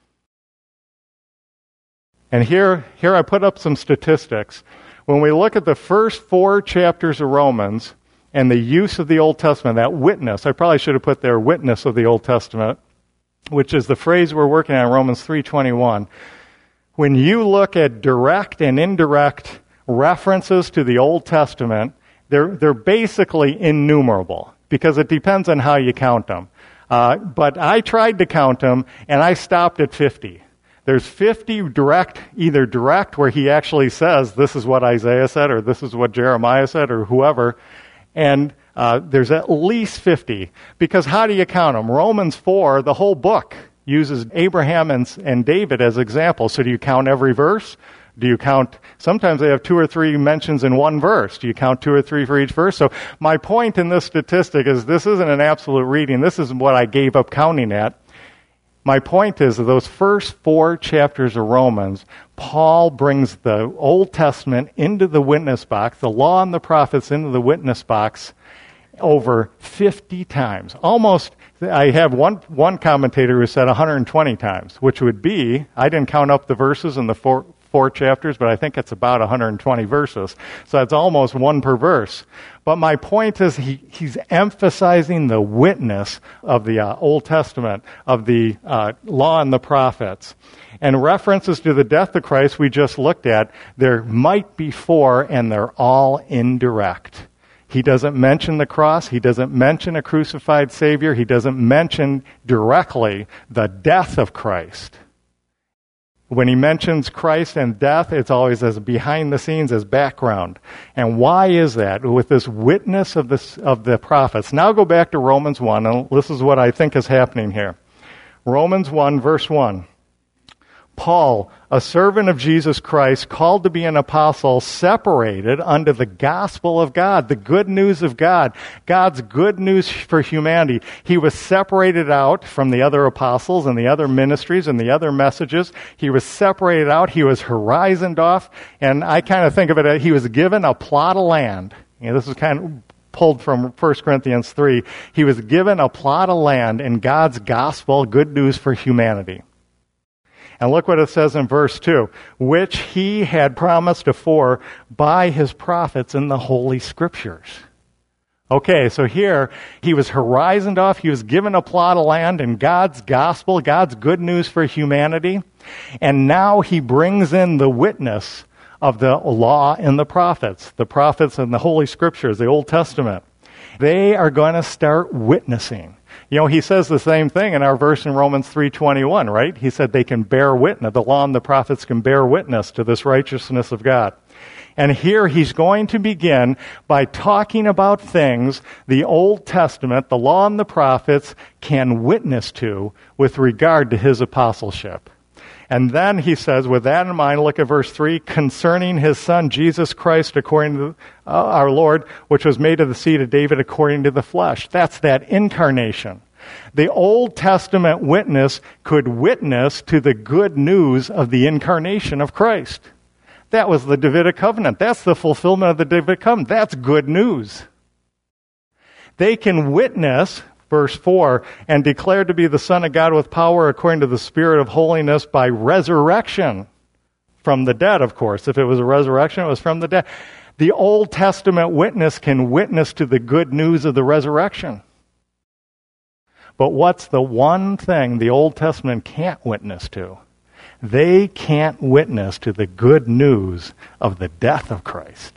And here, here I put up some statistics. When we look at the first four chapters of Romans and the use of the Old Testament, that witness, I probably should have put there witness of the Old Testament, which is the phrase we're working on, Romans three twenty-one. When you look at direct and indirect references to the Old Testament, they're, they're basically innumerable because it depends on how you count them. Uh, but I tried to count them, and I stopped at fifty. There's fifty direct, either direct where he actually says, this is what Isaiah said, or this is what Jeremiah said, or whoever. And uh, there's at least fifty. Because how do you count them? Romans four, the whole book, uses Abraham and, and David as examples. So do you count every verse? Do you count, sometimes they have two or three mentions in one verse. Do you count two or three for each verse? So my point in this statistic is this isn't an absolute reading. This is what I gave up counting at. My point is that those first four chapters of Romans, Paul brings the Old Testament into the witness box, the law and the prophets into the witness box over fifty times. Almost, I have one, one commentator who said one hundred twenty times, which would be, I didn't count up the verses in the four, four chapters, but I think it's about one hundred twenty verses. So it's almost one per verse. But my point is he, he's emphasizing the witness of the uh, Old Testament, of the uh, law and the prophets. And references to the death of Christ we just looked at, there might be four, and they're all indirect. He doesn't mention the cross. He doesn't mention a crucified Savior. He doesn't mention directly the death of Christ. When he mentions Christ and death, it's always as behind the scenes, as background. And why is that? With this witness of, this, of the prophets. Now go back to Romans one, and this is what I think is happening here. Romans one, verse one. Paul, a servant of Jesus Christ, called to be an apostle, separated unto the gospel of God, the good news of God, God's good news for humanity. He was separated out from the other apostles and the other ministries and the other messages. He was separated out. He was horizoned off. And I kind of think of it as he was given a plot of land. You know, this is kind of pulled from First Corinthians three. He was given a plot of land in God's gospel, good news for humanity. And look what it says in verse two, which he had promised afore by his prophets in the Holy Scriptures. Okay, so here he was horizoned off. He was given a plot of land in God's gospel, God's good news for humanity. And now he brings in the witness of the law and the prophets, the prophets and the Holy Scriptures, the Old Testament. They are going to start witnessing. You know, he says the same thing in our verse in Romans three twenty-one, right? He said they can bear witness. The law and the prophets can bear witness to this righteousness of God. And here he's going to begin by talking about things the Old Testament, the law and the prophets can witness to with regard to his apostleship. And then he says, with that in mind, look at verse three, concerning his son, Jesus Christ, according to uh, our Lord, which was made of the seed of David according to the flesh. That's that incarnation. The Old Testament witness could witness to the good news of the incarnation of Christ. That was the Davidic covenant. That's the fulfillment of the Davidic covenant. That's good news. They can witness, verse four, and declared to be the Son of God with power according to the Spirit of holiness by resurrection from the dead, of course. If it was a resurrection, it was from the dead. The Old Testament witness can witness to the good news of the resurrection. But what's the one thing the Old Testament can't witness to? They can't witness to the good news of the death of Christ.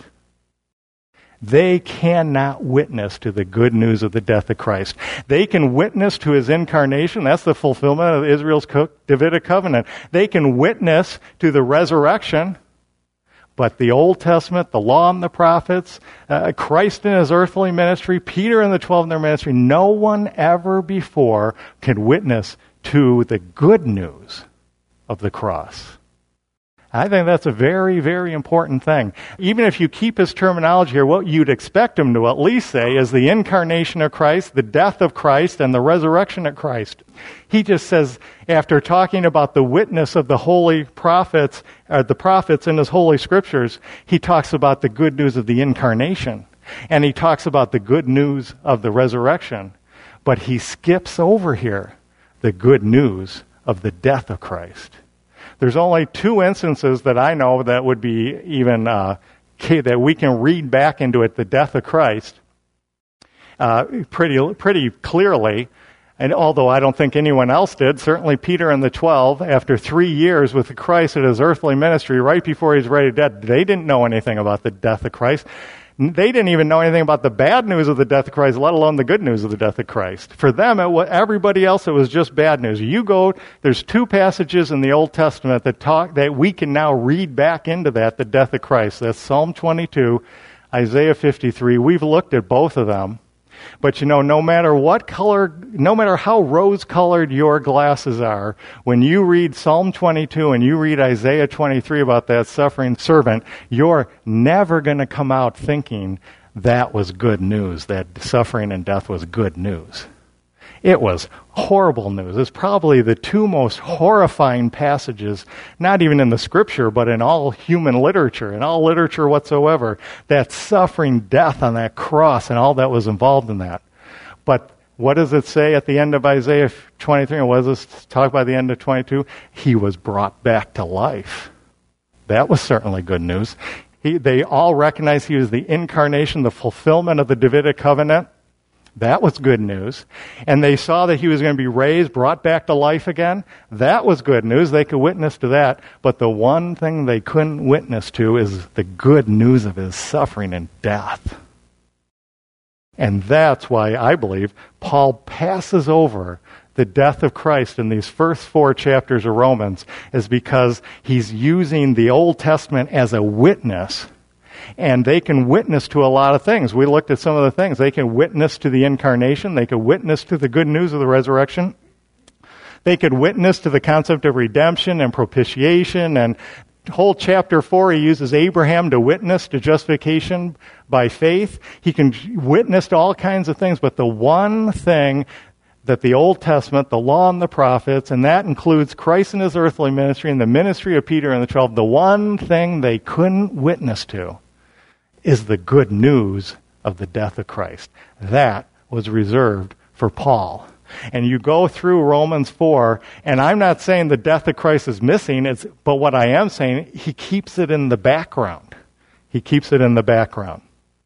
They cannot witness to the good news of the death of Christ. They can witness to his incarnation. That's the fulfillment of Israel's Davidic covenant. They can witness to the resurrection. But the Old Testament, the law and the prophets, uh, Christ in his earthly ministry, Peter and the twelve in their ministry, no one ever before can witness to the good news of the cross. I think that's a very, very important thing. Even if you keep his terminology here, what you'd expect him to at least say is the incarnation of Christ, the death of Christ, and the resurrection of Christ. He just says, after talking about the witness of the holy prophets, or the prophets in his holy scriptures, he talks about the good news of the incarnation. And he talks about the good news of the resurrection. But he skips over here the good news of the death of Christ. There's only two instances that I know that would be even, uh, that we can read back into it, the death of Christ, uh, pretty, pretty clearly. And although I don't think anyone else did, certainly Peter and the twelve, after three years with Christ at his earthly ministry, right before he's ready to die, they didn't know anything about the death of Christ. They didn't even know anything about the bad news of the death of Christ, let alone the good news of the death of Christ. For them, it was, everybody else, it was just bad news. You go, there's two passages in the Old Testament that talk, that we can now read back into that, the death of Christ. That's Psalm twenty-two, Isaiah fifty-three. We've looked at both of them. But you know, no matter what color, no matter how rose-colored your glasses are, when you read Psalm twenty-two and you read Isaiah twenty-three about that suffering servant, you're never going to come out thinking that was good news, that suffering and death was good news. It was horrible news. It's probably the two most horrifying passages, not even in the Scripture, but in all human literature, in all literature whatsoever, that suffering, death on that cross and all that was involved in that. But what does it say at the end of Isaiah twenty-three, and what does it talk about the end of twenty-two? He was brought back to life. That was certainly good news. He, they all recognized he was the incarnation, the fulfillment of the Davidic covenant. That was good news. And they saw that he was going to be raised, brought back to life again. That was good news. They could witness to that. But the one thing they couldn't witness to is the good news of his suffering and death. And that's why I believe Paul passes over the death of Christ in these first four chapters of Romans, is because he's using the Old Testament as a witness. And they can witness to a lot of things. We looked at some of the things. They can witness to the incarnation. They can witness to the good news of the resurrection. They could witness to the concept of redemption and propitiation. And whole chapter four, he uses Abraham to witness to justification by faith. He can witness to all kinds of things. But the one thing that the Old Testament, the law and the prophets, and that includes Christ and his earthly ministry and the ministry of Peter and the twelve, the one thing they couldn't witness to is the good news of the death of Christ. That was reserved for Paul. And you go through Romans four, and I'm not saying the death of Christ is missing, it's, but what I am saying, he keeps it in the background. He keeps it in the background.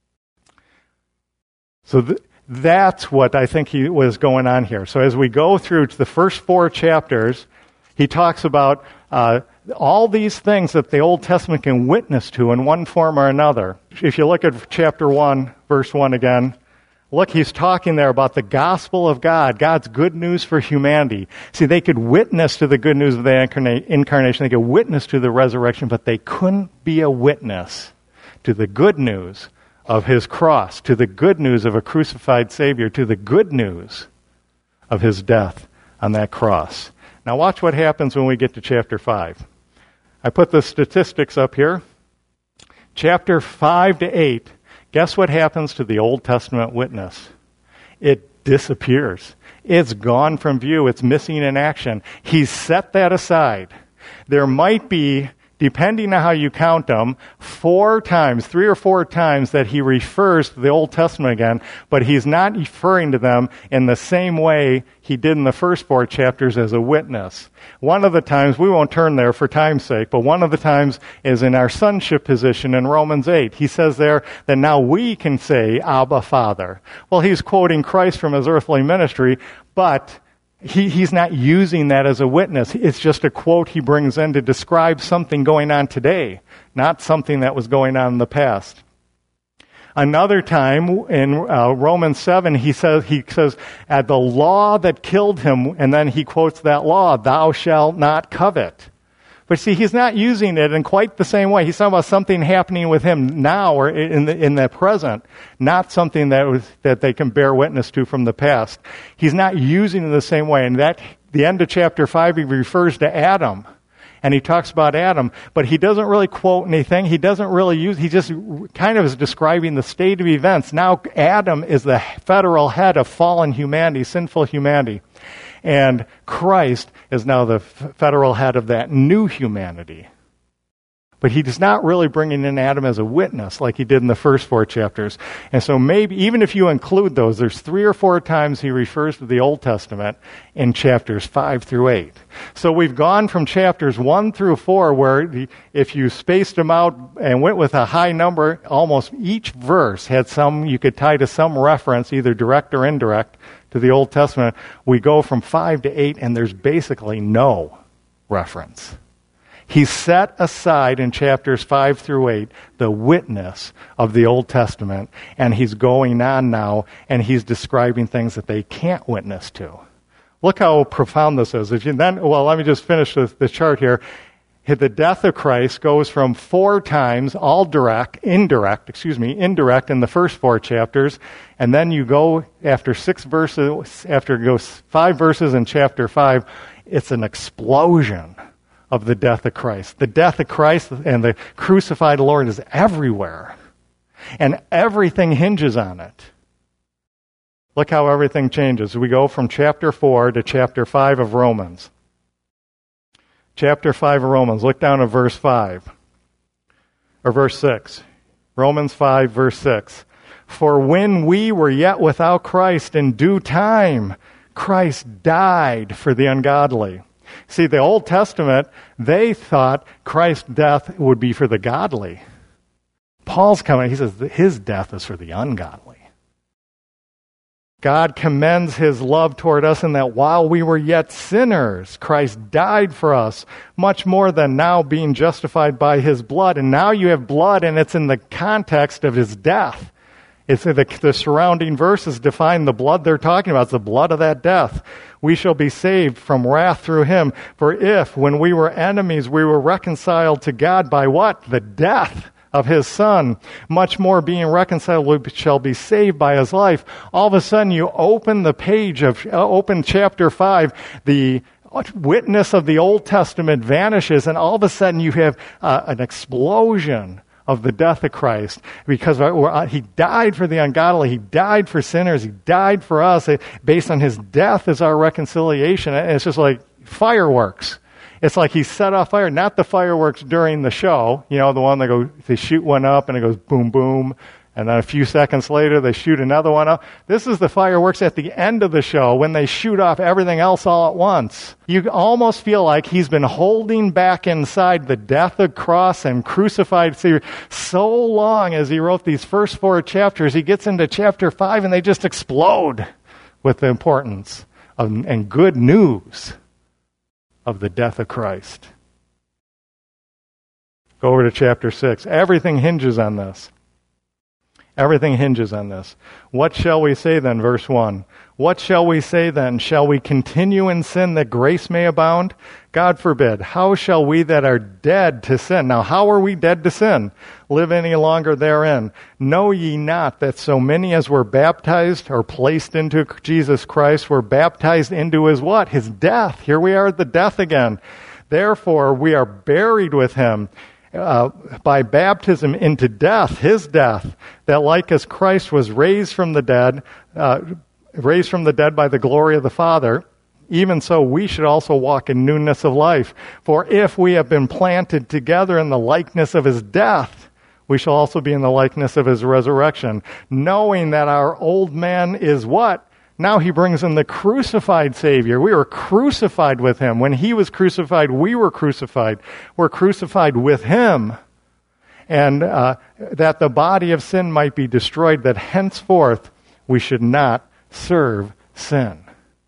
So th- that's what I think he was going on here. So as we go through the first four chapters, he talks about uh, all these things that the Old Testament can witness to in one form or another. If you look at chapter one, verse one again, look, he's talking there about the gospel of God, God's good news for humanity. See, they could witness to the good news of the incarnation, they could witness to the resurrection, but they couldn't be a witness to the good news of his cross, to the good news of a crucified Savior, to the good news of his death on that cross. Now watch what happens when we get to chapter five. I put the statistics up here. Chapter five to eight, guess what happens to the Old Testament witness? It disappears. It's gone from view. It's missing in action. He's set that aside. There might be, depending on how you count them, four times, three or four times that he refers to the Old Testament again, but he's not referring to them in the same way he did in the first four chapters as a witness. One of the times, we won't turn there for time's sake, but one of the times is in our sonship position in Romans eight. He says there that now we can say, Abba, Father. Well, he's quoting Christ from his earthly ministry, but He, he's not using that as a witness. It's just a quote he brings in to describe something going on today, not something that was going on in the past. Another time in uh, Romans seven, he says, he says, at the law that killed him, and then he quotes that law, thou shalt not covet. But see, he's not using it in quite the same way. He's talking about something happening with him now or in the, in the present, not something that was, that they can bear witness to from the past. He's not using it in the same way. And that, the end of chapter five, he refers to Adam. And he talks about Adam, but he doesn't really quote anything. He doesn't really use, he just kind of is describing the state of events. Now Adam is the federal head of fallen humanity, sinful humanity. And Christ is now the f- federal head of that new humanity. But he is not really bringing in Adam as a witness like he did in the first four chapters. And so maybe, even if you include those, there's three or four times he refers to the Old Testament in chapters five through eight. So we've gone from chapters one through four, where the, if you spaced them out and went with a high number, almost each verse had some, you could tie to some reference, either direct or indirect, to the Old Testament. We go from five to eight, and there's basically no reference. He set aside in chapters five through eight the witness of the Old Testament, and he's going on now, and he's describing things that they can't witness to. Look how profound this is. If you then, well, let me just finish the, the chart here. The death of Christ goes from four times, all direct, indirect, excuse me, indirect in the first four chapters, and then you go after six verses, after it goes five verses in chapter five, it's an explosion of the death of Christ. The death of Christ and the crucified Lord is everywhere, and everything hinges on it. Look how everything changes. We go from chapter four to chapter five of Romans. Chapter five of Romans. Look down at verse five. Or verse six. Romans five, verse six. For when we were yet without Christ in due time, Christ died for the ungodly. See, the Old Testament, they thought Christ's death would be for the godly. Paul's coming, he says that his death is for the ungodly. God commends his love toward us in that while we were yet sinners, Christ died for us, much more than now being justified by his blood. And now you have blood, and it's in the context of his death. It's the, the surrounding verses define the blood they're talking about. It's the blood of that death. We shall be saved from wrath through him. For if, when we were enemies, we were reconciled to God by what? The death of his Son, much more being reconciled, we shall be saved by his life. All of a sudden, you open the page of, uh, open chapter five, the witness of the Old Testament vanishes, and all of a sudden you have uh, an explosion of the death of Christ, because he died for the ungodly, he died for sinners, he died for us. Based on his death is our reconciliation. And it's just like fireworks. It's like he set off fire, not the fireworks during the show, you know, the one that go, they shoot one up and it goes boom, boom, and then a few seconds later they shoot another one up. This is the fireworks at the end of the show when they shoot off everything else all at once. You almost feel like he's been holding back inside the death of cross and crucified Savior so long as he wrote these first four chapters. He gets into chapter five and they just explode with the importance of, and good news of the death of Christ. Go over to chapter six. Everything hinges on this. Everything hinges on this. What shall we say then? Verse one. What shall we say then? Shall we continue in sin that grace may abound? God forbid. How shall we that are dead to sin? Now, how are we dead to sin? Live any longer therein? Know ye not that so many as were baptized or placed into Jesus Christ were baptized into his what? His death. Here we are at the death again. Therefore, we are buried with him Uh, by baptism into death, his death, that like as Christ was raised from the dead, uh, raised from the dead by the glory of the Father, even so we should also walk in newness of life. For if we have been planted together in the likeness of his death, we shall also be in the likeness of his resurrection, knowing that our old man is what? Now he brings in the crucified Savior. We were crucified with him. When he was crucified, we were crucified. We're crucified with him. And uh, that the body of sin might be destroyed, that henceforth we should not serve sin.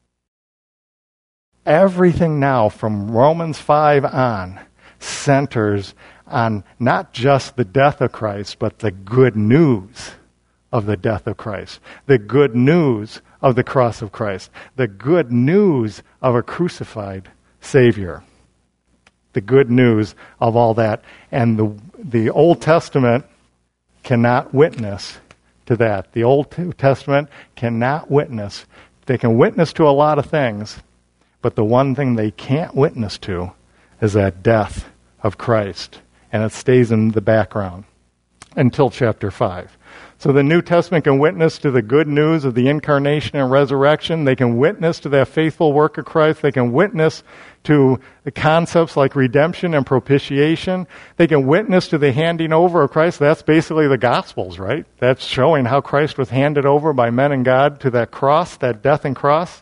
Everything now from Romans five on centers on not just the death of Christ, but the good news of the death of Christ. The good news of the cross of Christ. The good news of a crucified Savior. The good news of all that. And the, the Old Testament cannot witness to that. The Old Testament cannot witness. They can witness to a lot of things, but the one thing they can't witness to is that death of Christ. And it stays in the background until chapter five. So the New Testament can witness to the good news of the incarnation and resurrection. They can witness to that faithful work of Christ. They can witness to the concepts like redemption and propitiation. They can witness to the handing over of Christ. That's basically the Gospels, right? That's showing how Christ was handed over by men and God to that cross, that death and cross.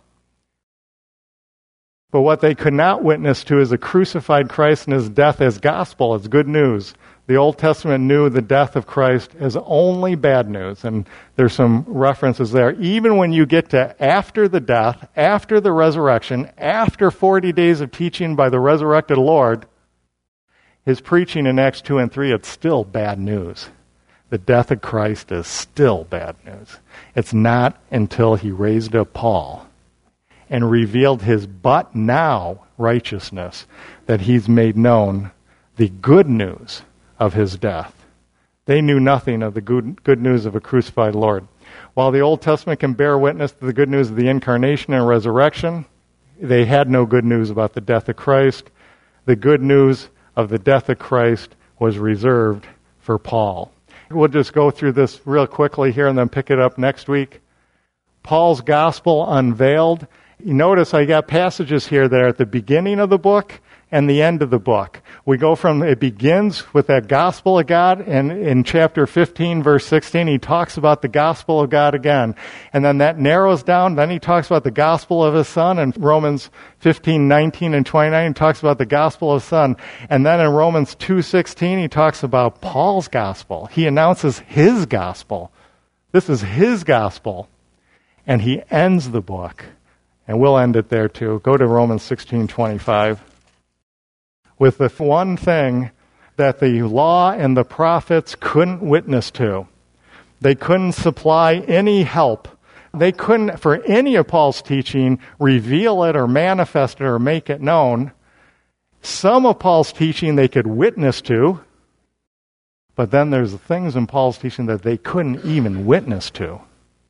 But what they could not witness to is a crucified Christ and his death as gospel, as good news. The Old Testament knew the death of Christ as only bad news, and there's some references there. Even when you get to after the death, after the resurrection, after forty days of teaching by the resurrected Lord, his preaching in Acts two and three, it's still bad news. The death of Christ is still bad news. It's not until he raised up Paul and revealed his but now righteousness that he's made known the good news of his death. They knew nothing of the good, good news of a crucified Lord. While the Old Testament can bear witness to the good news of the incarnation and resurrection, they had no good news about the death of Christ. The good news of the death of Christ was reserved for Paul. We'll just go through this real quickly here and then pick it up next week. Paul's gospel unveiled. You notice I got passages here that are at the beginning of the book and the end of the book. We go from, it begins with that gospel of God, and in chapter fifteen, verse sixteen, he talks about the gospel of God again. And then that narrows down, then he talks about the gospel of his Son, in Romans fifteen, nineteen, and twenty-nine, he talks about the gospel of his Son. And then in Romans two sixteen, he talks about Paul's gospel. He announces his gospel. This is his gospel. And he ends the book. And we'll end it there too. Go to Romans sixteen twenty-five. With the one thing that the law and the prophets couldn't witness to. They couldn't supply any help. They couldn't, for any of Paul's teaching, reveal it or manifest it or make it known. Some of Paul's teaching they could witness to, but then there's the things in Paul's teaching that they couldn't even witness to.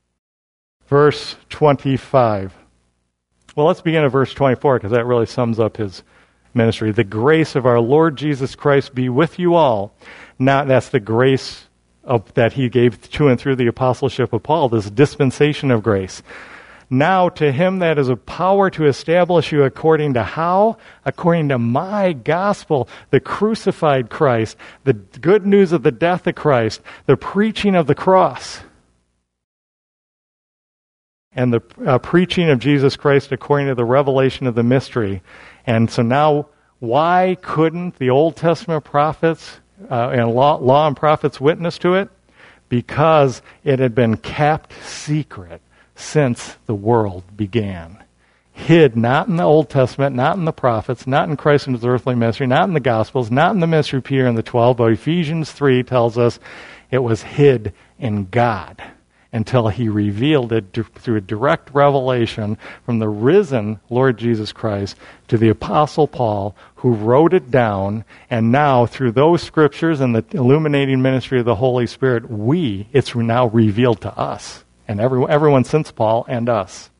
Verse twenty-five. Well, let's begin at verse twenty-four, because that really sums up his ministry. The grace of our Lord Jesus Christ be with you all. Now, that's the grace of, that he gave to and through the apostleship of Paul, this dispensation of grace. Now to him that is a power to establish you according to how? According to my gospel, the crucified Christ, the good news of the death of Christ, the preaching of the cross, and the uh, preaching of Jesus Christ according to the revelation of the mystery. And so now, why couldn't the Old Testament prophets uh, and law, law and prophets witness to it? Because it had been kept secret since the world began. Hid not in the Old Testament, not in the prophets, not in Christ and his earthly ministry, not in the Gospels, not in the mystery of Peter and the twelve, but Ephesians three tells us it was hid in God until he revealed it through a direct revelation from the risen Lord Jesus Christ to the Apostle Paul, who wrote it down, and now through those scriptures and the illuminating ministry of the Holy Spirit, we, it's now revealed to us, and everyone, everyone since Paul and us.